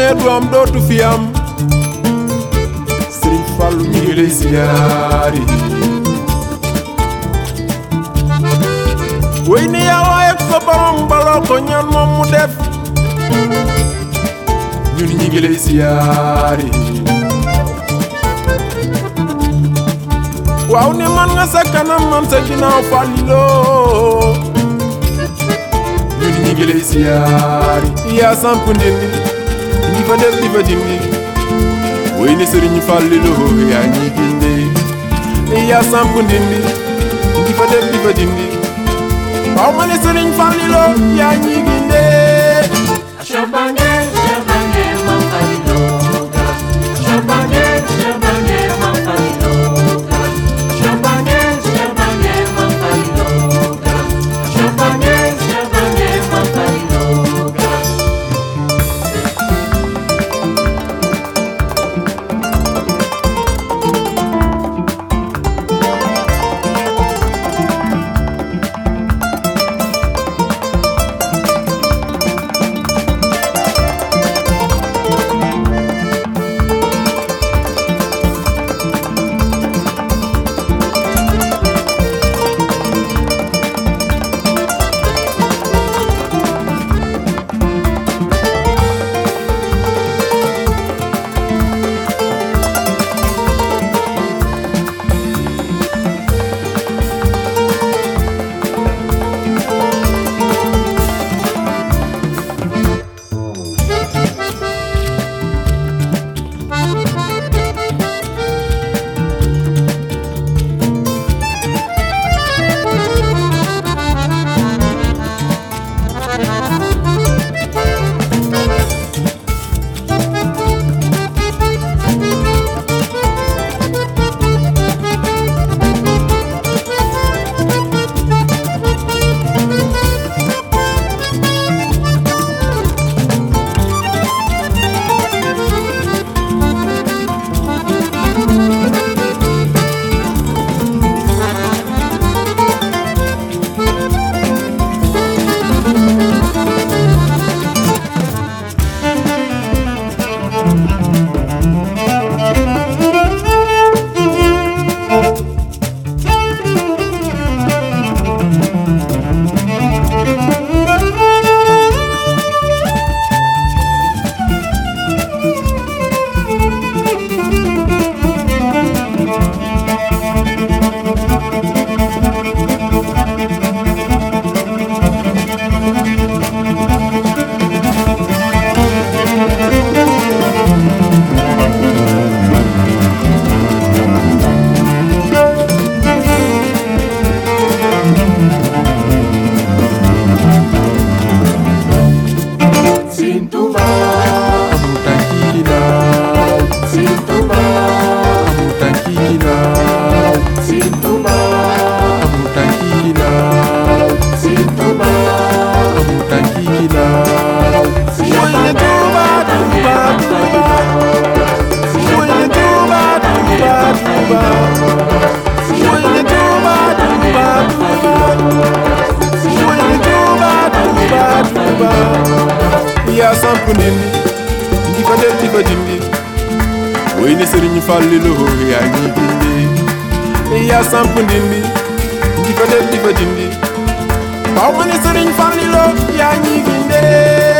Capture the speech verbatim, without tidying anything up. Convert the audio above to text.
ne du am dootu fi am Serigne Fallou ñu ngi lay siyaari wey ni yaa waaye ak sa borom baloo ko ñaan moom mu def ñun ñi ngi lay siyaari waaw ne man nga sa kanam man sa ginnaaw Falliloo ñun ñi ngi lay siyaari yaa samp ndindi di fa def di fa dindi wey ni Serigne Falliloo yaa ñi ginde yaa samp ndindi di fa def di fa dindi waaw ma ne Serigne Falliloo yaa ñi ginde Champagne, champagne, Mam Falliloo garam. Champagne, champagne, Mam Falliloo garam. Champagne, champagne, Mam Falliloo garam. Champagne, champagne, Mam Falliloo garam. yaa samp ndindi di fa def di fa dindi wey ni Serigne Falliloo yaa ñi ginde yaa samp ndindi di fa def di fa dindi waaw ma ne Serigne Falliloo yaa ñi ginde